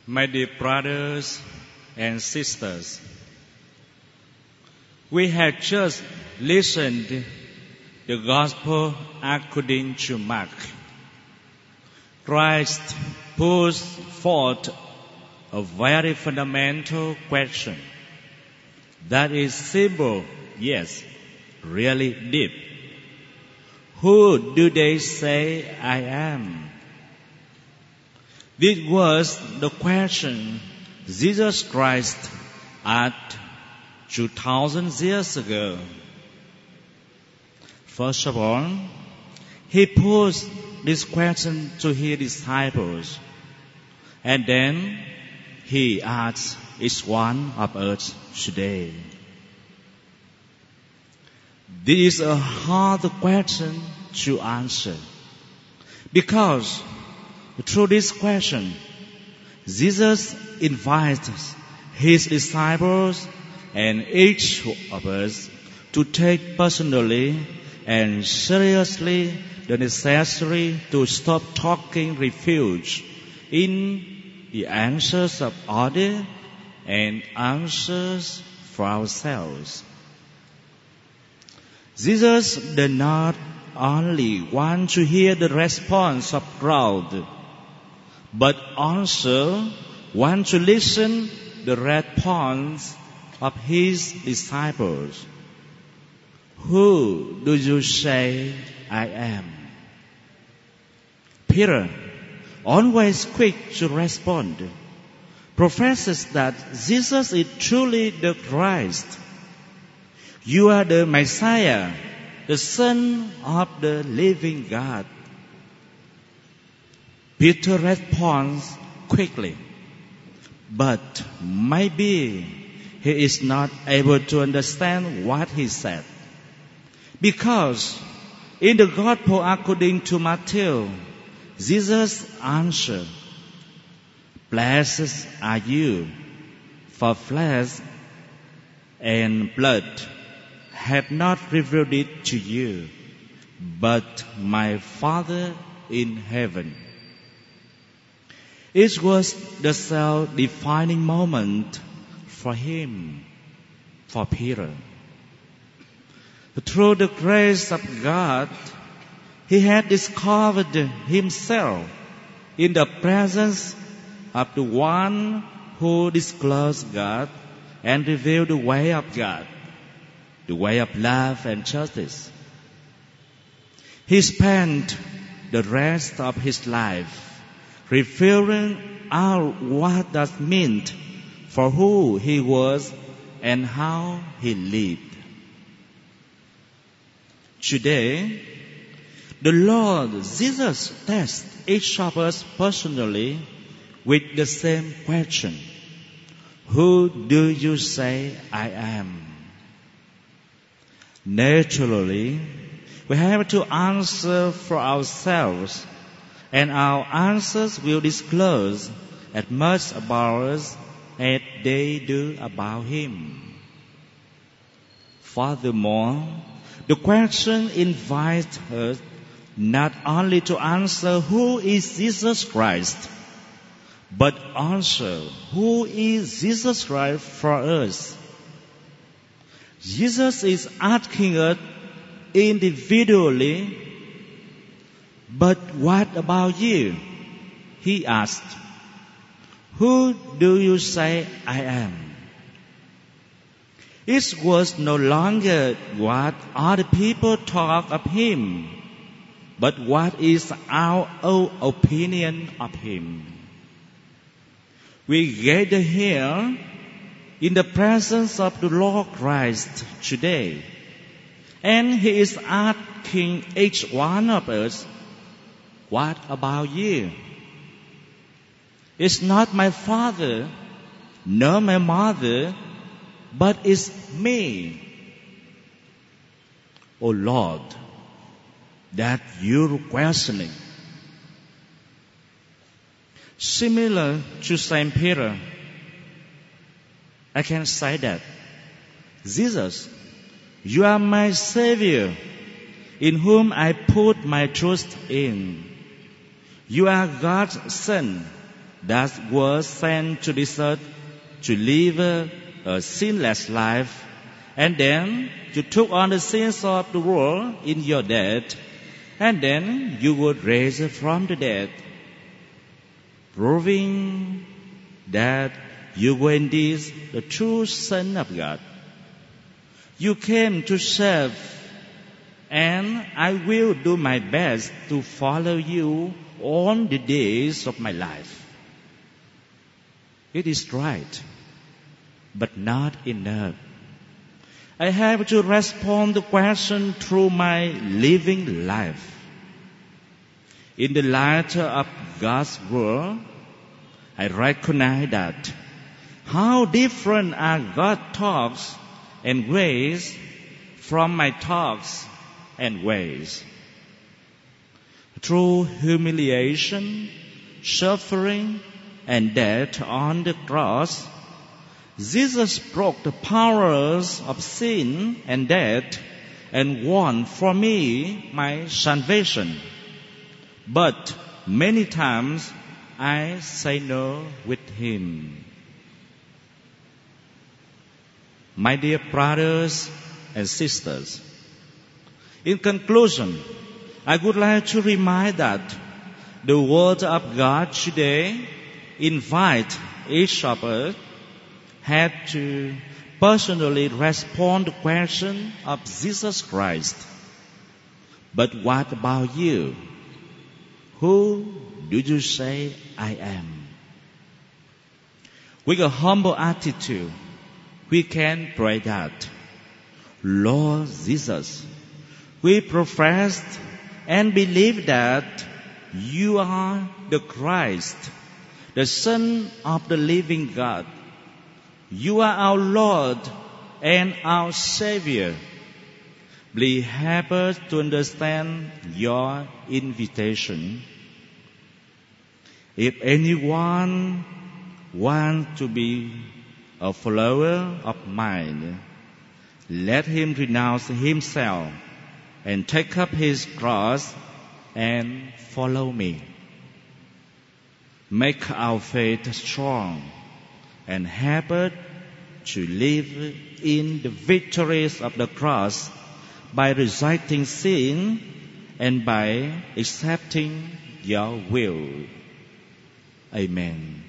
My dear brothers and sisters, we have just listened to the Gospel according to Mark. Christ puts forth a very fundamental question that is simple, yes, really deep. Who do they say I am? This was the question Jesus Christ asked 2,000 years ago. First of all, He posed this question to His disciples, and then He asks each one of us today. This is a hard question to answer, because through this question, Jesus invites His disciples and each of us to take personally and seriously the necessity to stop talking refuge in the answers of others and answers for ourselves. Jesus did not only want to hear the response of crowd, but also want to listen the response of His disciples. Who do you say I am? Peter, always quick to respond, professes that Jesus is truly the Christ. You are the Messiah, the Son of the living God. Peter responds quickly, but maybe he is not able to understand what he said. Because in the Gospel according to Matthew, Jesus answered, "Blessed are you, for flesh and blood have not revealed it to you, but my Father in heaven." It was the self-defining moment for him, for Peter. Through the grace of God, he had discovered himself in the presence of the one who disclosed God and revealed the way of God, the way of love and justice. He spent the rest of his life revealing out what that meant for who he was and how he lived. Today, the Lord Jesus tests each of us personally with the same question. Who do you say I am? Naturally, we have to answer for ourselves, and our answers will disclose as much about us as they do about Him. Furthermore, the question invites us not only to answer who is Jesus Christ, but also who is Jesus Christ for us. Jesus is asking us individually, "But what about you?" He asked, "Who do you say I am?" It was no longer what other people talk of Him, but what is our own opinion of Him. We gather here in the presence of the Lord Christ today, and He is asking each one of us, "What about you?" It's not my father, nor my mother, but it's me. Oh Lord, that you're questioning. Similar to Saint Peter, I can say that, "Jesus, you are my Savior, in whom I put my trust in. You are God's Son, that was sent to this earth to live a sinless life, and then you took on the sins of the world in your death, and then you would raise from the dead, proving that you were indeed the true Son of God. You came to serve, and I will do my best to follow you all the days of my life. It is right, but not enough. I have to respond to the question through my living life. In the light of God's word, I recognize that how different are God's thoughts and ways from my thoughts and ways. Through humiliation, suffering, and death on the cross, Jesus broke the powers of sin and death and won for me my salvation. But many times I say no with Him. My dear brothers and sisters, in conclusion, I would like to remind that the Word of God today invite each of us had to personally respond to the question of Jesus Christ. But what about you? Who do you say I am? With a humble attitude, we can pray that, Lord Jesus, we profess and believe that you are the Christ, the Son of the living God. You are our Lord and our Savior. Please help us to understand your invitation. If anyone wants to be a follower of mine, let him renounce himself and take up his cross and follow me. Make our faith strong and help us to live in the victories of the cross by rejecting sin and by accepting your will. Amen.